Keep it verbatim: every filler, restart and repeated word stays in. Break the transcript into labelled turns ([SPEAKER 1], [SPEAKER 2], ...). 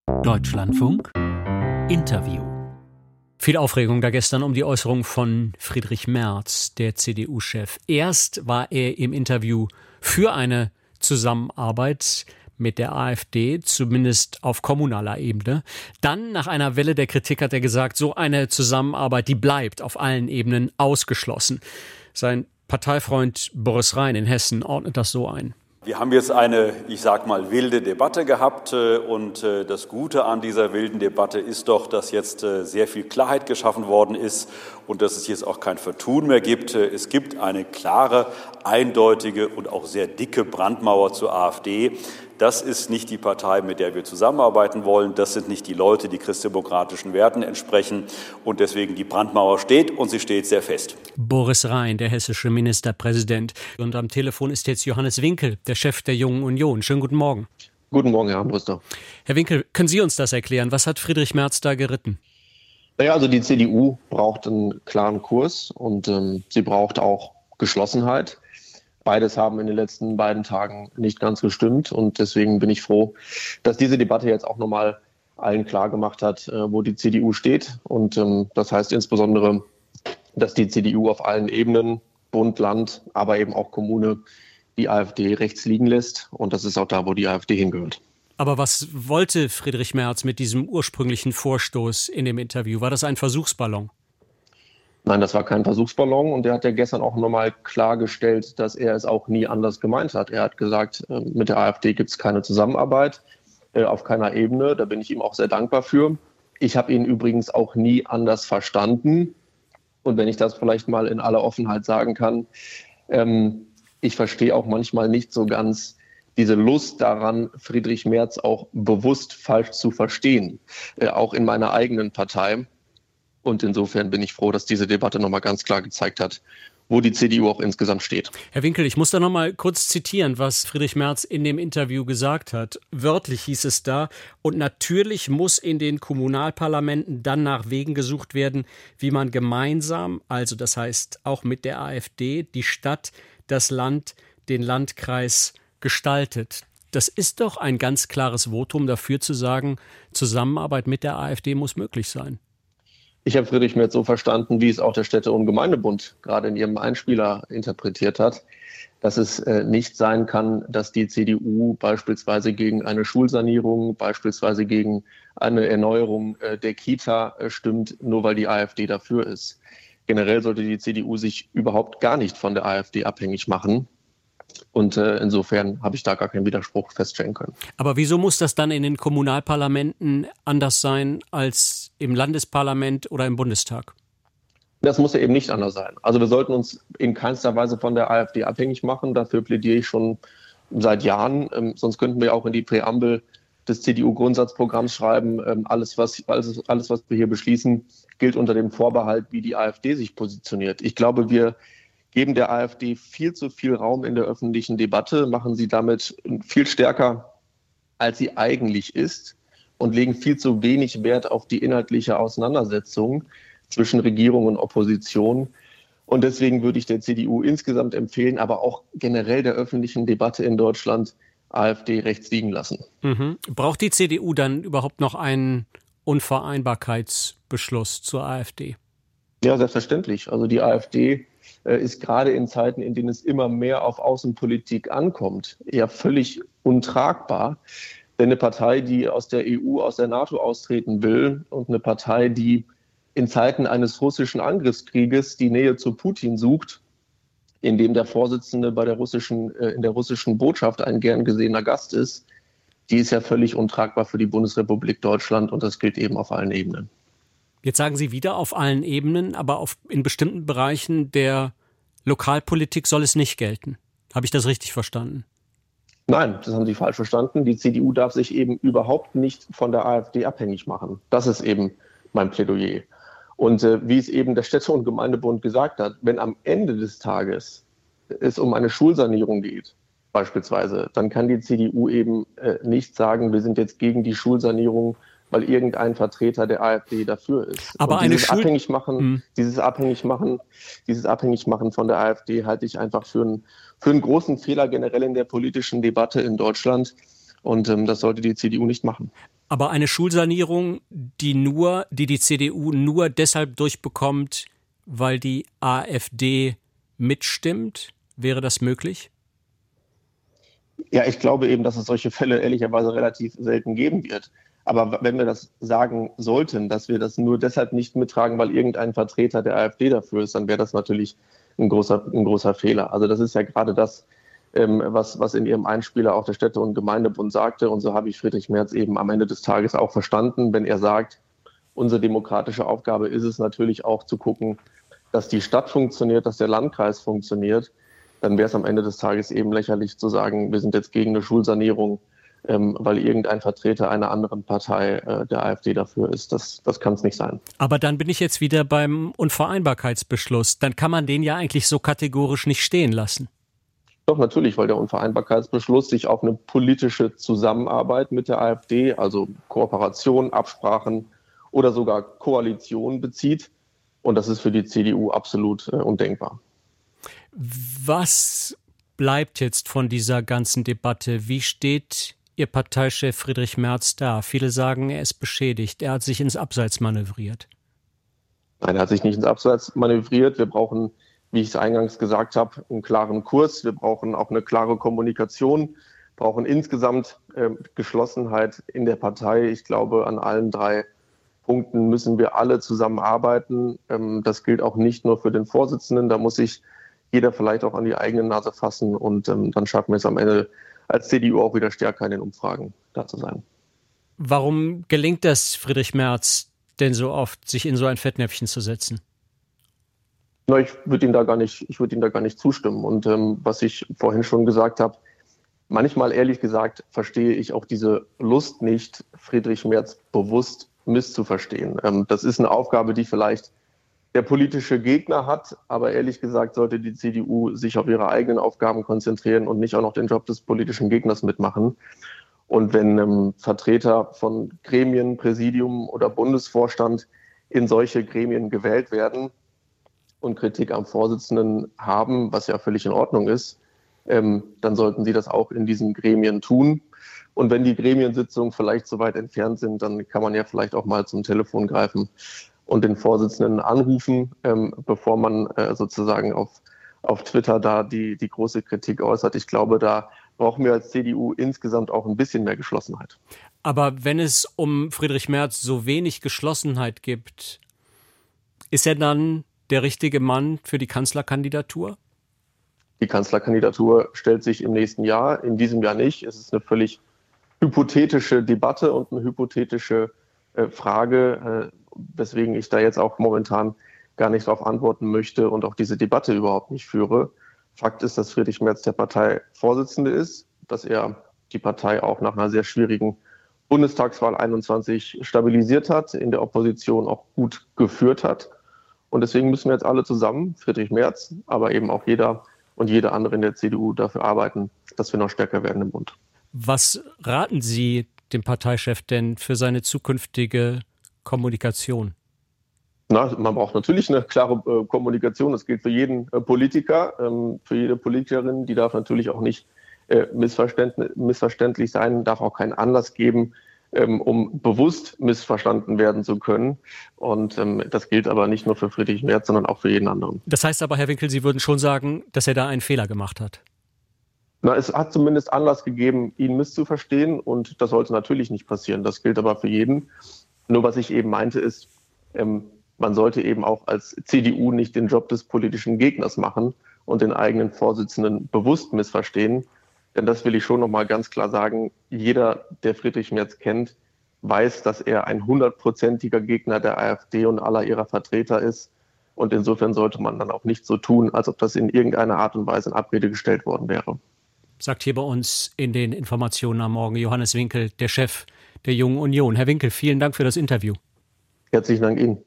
[SPEAKER 1] Deutschlandfunk Interview. Viel Aufregung da gestern um die Äußerung von Friedrich Merz, der C D U-Chef. Erst war er im Interview für eine Zusammenarbeit mit der AfD, zumindest auf kommunaler Ebene. Dann, nach einer Welle der Kritik, hat er gesagt, so eine Zusammenarbeit, die bleibt auf allen Ebenen ausgeschlossen. Sein Parteifreund Boris Rhein in Hessen ordnet das so ein.
[SPEAKER 2] Wir haben jetzt eine, ich sag mal, wilde Debatte gehabt und das Gute an dieser wilden Debatte ist doch, dass jetzt sehr viel Klarheit geschaffen worden ist und dass es jetzt auch kein Vertun mehr gibt. Es gibt eine klare, eindeutige und auch sehr dicke Brandmauer zur AfD. Das ist nicht die Partei, mit der wir zusammenarbeiten wollen. Das sind nicht die Leute, die christdemokratischen Werten entsprechen. Und deswegen die Brandmauer steht und sie steht sehr fest.
[SPEAKER 1] Boris Rhein, der hessische Ministerpräsident. Und am Telefon ist jetzt Johannes Winkel, der Chef der Jungen Union. Schönen guten Morgen.
[SPEAKER 3] Guten Morgen, Herr Armbruster.
[SPEAKER 1] Herr Winkel, können Sie uns das erklären? Was hat Friedrich Merz da geritten?
[SPEAKER 3] Naja, also die C D U braucht einen klaren Kurs und ähm, sie braucht auch Geschlossenheit. Beides haben in den letzten beiden Tagen nicht ganz gestimmt und deswegen bin ich froh, dass diese Debatte jetzt auch nochmal allen klar gemacht hat, wo die C D U steht. Und ähm, das heißt insbesondere, dass die C D U auf allen Ebenen, Bund, Land, aber eben auch Kommune, die AfD rechts liegen lässt. Und das ist auch da, wo die AfD hingehört.
[SPEAKER 1] Aber was wollte Friedrich Merz mit diesem ursprünglichen Vorstoß in dem Interview? War das ein Versuchsballon?
[SPEAKER 3] Nein, das war kein Versuchsballon und er hat ja gestern auch nochmal klargestellt, dass er es auch nie anders gemeint hat. Er hat gesagt, mit der AfD gibt es keine Zusammenarbeit, auf keiner Ebene. Da bin ich ihm auch sehr dankbar für. Ich habe ihn übrigens auch nie anders verstanden. Und wenn ich das vielleicht mal in aller Offenheit sagen kann, ähm, ich verstehe auch manchmal nicht so ganz diese Lust daran, Friedrich Merz auch bewusst falsch zu verstehen, äh, auch in meiner eigenen Partei. Und insofern bin ich froh, dass diese Debatte nochmal ganz klar gezeigt hat, wo die C D U auch insgesamt steht.
[SPEAKER 1] Herr Winkel, ich muss da nochmal kurz zitieren, was Friedrich Merz in dem Interview gesagt hat. Wörtlich hieß es da, und natürlich muss in den Kommunalparlamenten dann nach Wegen gesucht werden, wie man gemeinsam, also das heißt auch mit der AfD, die Stadt, das Land, den Landkreis gestaltet. Das ist doch ein ganz klares Votum dafür zu sagen, Zusammenarbeit mit der AfD muss möglich sein.
[SPEAKER 3] Ich habe Friedrich Merz so verstanden, wie es auch der Städte- und Gemeindebund gerade in ihrem Einspieler interpretiert hat, dass es äh, nicht sein kann, dass die C D U beispielsweise gegen eine Schulsanierung, beispielsweise gegen eine Erneuerung äh, der Kita äh, stimmt, nur weil die AfD dafür ist. Generell sollte die C D U sich überhaupt gar nicht von der AfD abhängig machen. Und äh, insofern habe ich da gar keinen Widerspruch feststellen können.
[SPEAKER 1] Aber wieso muss das dann in den Kommunalparlamenten anders sein als im Landesparlament oder im Bundestag?
[SPEAKER 3] Das muss ja eben nicht anders sein. Also wir sollten uns in keinster Weise von der AfD abhängig machen. Dafür plädiere ich schon seit Jahren. Ähm, sonst könnten wir auch in die Präambel des C D U-Grundsatzprogramms schreiben, ähm, alles, was, alles, alles, was wir hier beschließen, gilt unter dem Vorbehalt, wie die AfD sich positioniert. Ich glaube, wir geben der AfD viel zu viel Raum in der öffentlichen Debatte, machen sie damit viel stärker, als sie eigentlich ist und legen viel zu wenig Wert auf die inhaltliche Auseinandersetzung zwischen Regierung und Opposition. Und deswegen würde ich der C D U insgesamt empfehlen, aber auch generell der öffentlichen Debatte in Deutschland, AfD rechts liegen lassen.
[SPEAKER 1] Mhm. Braucht die C D U dann überhaupt noch einen Unvereinbarkeitsbeschluss zur AfD?
[SPEAKER 3] Ja, selbstverständlich. Also die AfD ist gerade in Zeiten, in denen es immer mehr auf Außenpolitik ankommt, ja völlig untragbar. Denn eine Partei, die aus der E U, aus der NATO austreten will und eine Partei, die in Zeiten eines russischen Angriffskrieges die Nähe zu Putin sucht, in dem der Vorsitzende bei der russischen, äh, in der russischen Botschaft ein gern gesehener Gast ist, die ist ja völlig untragbar für die Bundesrepublik Deutschland und das gilt eben auf allen Ebenen.
[SPEAKER 1] Jetzt sagen Sie wieder auf allen Ebenen, aber auf, in bestimmten Bereichen der Lokalpolitik soll es nicht gelten. Habe ich das richtig verstanden?
[SPEAKER 3] Nein, das haben Sie falsch verstanden. Die C D U darf sich eben überhaupt nicht von der AfD abhängig machen. Das ist eben mein Plädoyer. Und äh, wie es eben der Städte- und Gemeindebund gesagt hat, wenn am Ende des Tages es um eine Schulsanierung geht, beispielsweise, dann kann die C D U eben äh, nicht sagen, wir sind jetzt gegen die Schulsanierung, weil irgendein Vertreter der AfD dafür ist.
[SPEAKER 1] Aber
[SPEAKER 3] und
[SPEAKER 1] eine
[SPEAKER 3] dieses
[SPEAKER 1] Schul-
[SPEAKER 3] abhängig machen,
[SPEAKER 1] hm.
[SPEAKER 3] dieses abhängig machen, dieses abhängig machen von der AfD halte ich einfach für einen für einen großen Fehler generell in der politischen Debatte in Deutschland. Und ähm, das sollte die C D U nicht machen.
[SPEAKER 1] Aber eine Schulsanierung, die nur, die die C D U nur deshalb durchbekommt, weil die AfD mitstimmt, wäre das möglich?
[SPEAKER 3] Ja, ich glaube eben, dass es solche Fälle ehrlicherweise relativ selten geben wird. Aber wenn wir das sagen sollten, dass wir das nur deshalb nicht mittragen, weil irgendein Vertreter der AfD dafür ist, dann wäre das natürlich ein großer, ein großer Fehler. Also das ist ja gerade das, ähm, was, was in Ihrem Einspieler auch der Städte- und Gemeindebund sagte. Und so habe ich Friedrich Merz eben am Ende des Tages auch verstanden, wenn er sagt, unsere demokratische Aufgabe ist es natürlich auch zu gucken, dass die Stadt funktioniert, dass der Landkreis funktioniert. Dann wäre es am Ende des Tages eben lächerlich zu sagen, wir sind jetzt gegen eine Schulsanierung, ähm, weil irgendein Vertreter einer anderen Partei, äh, der AfD, dafür ist. Das, das kann es nicht sein.
[SPEAKER 1] Aber dann bin ich jetzt wieder beim Unvereinbarkeitsbeschluss. Dann kann man den ja eigentlich so kategorisch nicht stehen lassen.
[SPEAKER 3] Doch, natürlich, weil der Unvereinbarkeitsbeschluss sich auf eine politische Zusammenarbeit mit der AfD, also Kooperation, Absprachen oder sogar Koalition bezieht. Und das ist für die C D U absolut äh, undenkbar.
[SPEAKER 1] Was bleibt jetzt von dieser ganzen Debatte? Wie steht Ihr Parteichef Friedrich Merz da? Viele sagen, er ist beschädigt. Er hat sich ins Abseits manövriert.
[SPEAKER 3] Nein, er hat sich nicht ins Abseits manövriert. Wir brauchen, wie ich es eingangs gesagt habe, einen klaren Kurs. Wir brauchen auch eine klare Kommunikation, brauchen insgesamt äh, Geschlossenheit in der Partei. Ich glaube, an allen drei Punkten müssen wir alle zusammenarbeiten. Ähm, das gilt auch nicht nur für den Vorsitzenden. Da muss sich jeder vielleicht auch an die eigene Nase fassen. Und ähm, dann schaffen wir es am Ende als C D U auch wieder stärker in den Umfragen da zu sein.
[SPEAKER 1] Warum gelingt das Friedrich Merz denn so oft, sich in so ein Fettnäpfchen zu setzen?
[SPEAKER 3] Na, ich würde Ihnen da gar nicht, ich würde Ihnen da gar nicht zustimmen. Und ähm, was ich vorhin schon gesagt habe, manchmal ehrlich gesagt verstehe ich auch diese Lust nicht, Friedrich Merz bewusst misszuverstehen. Ähm, das ist eine Aufgabe, die vielleicht der politische Gegner hat, aber ehrlich gesagt sollte die C D U sich auf ihre eigenen Aufgaben konzentrieren und nicht auch noch den Job des politischen Gegners mitmachen. Und wenn ähm, Vertreter von Gremien, Präsidium oder Bundesvorstand in solche Gremien gewählt werden und Kritik am Vorsitzenden haben, was ja völlig in Ordnung ist, ähm, dann sollten sie das auch in diesen Gremien tun. Und wenn die Gremiensitzungen vielleicht so weit entfernt sind, dann kann man ja vielleicht auch mal zum Telefon greifen und den Vorsitzenden anrufen, ähm, bevor man äh, sozusagen auf, auf Twitter da die, die große Kritik äußert. Ich glaube, da brauchen wir als C D U insgesamt auch ein bisschen mehr Geschlossenheit.
[SPEAKER 1] Aber wenn es um Friedrich Merz so wenig Geschlossenheit gibt, ist er dann der richtige Mann für die Kanzlerkandidatur?
[SPEAKER 3] Die Kanzlerkandidatur stellt sich im nächsten Jahr, in diesem Jahr nicht. Es ist eine völlig hypothetische Debatte und eine hypothetische äh, Frage, äh, weswegen ich da jetzt auch momentan gar nicht darauf antworten möchte und auch diese Debatte überhaupt nicht führe. Fakt ist, dass Friedrich Merz der Parteivorsitzende ist, dass er die Partei auch nach einer sehr schwierigen Bundestagswahl einundzwanzig stabilisiert hat, in der Opposition auch gut geführt hat. Und deswegen müssen wir jetzt alle zusammen, Friedrich Merz, aber eben auch jeder und jede andere in der C D U dafür arbeiten, dass wir noch stärker werden im Bund.
[SPEAKER 1] Was raten Sie dem Parteichef denn für seine zukünftige Kommunikation?
[SPEAKER 3] Na, man braucht natürlich eine klare äh, Kommunikation. Das gilt für jeden äh, Politiker, ähm, für jede Politikerin. Die darf natürlich auch nicht äh, missverständlich, missverständlich sein, darf auch keinen Anlass geben, ähm, um bewusst missverstanden werden zu können. Und ähm, das gilt aber nicht nur für Friedrich Merz, sondern auch für jeden anderen.
[SPEAKER 1] Das heißt aber, Herr Winkel, Sie würden schon sagen, dass er da einen Fehler gemacht hat?
[SPEAKER 3] Na, es hat zumindest Anlass gegeben, ihn misszuverstehen. Und das sollte natürlich nicht passieren. Das gilt aber für jeden. Nur was ich eben meinte ist, ähm, man sollte eben auch als C D U nicht den Job des politischen Gegners machen und den eigenen Vorsitzenden bewusst missverstehen. Denn das will ich schon noch mal ganz klar sagen. Jeder, der Friedrich Merz kennt, weiß, dass er ein hundertprozentiger Gegner der AfD und aller ihrer Vertreter ist. Und insofern sollte man dann auch nicht so tun, als ob das in irgendeiner Art und Weise in Abrede gestellt worden wäre.
[SPEAKER 1] Sagt hier bei uns in den Informationen am Morgen Johannes Winkel, der Chef der Jungen Union. Herr Winkel, vielen Dank für das Interview.
[SPEAKER 3] Herzlichen Dank Ihnen.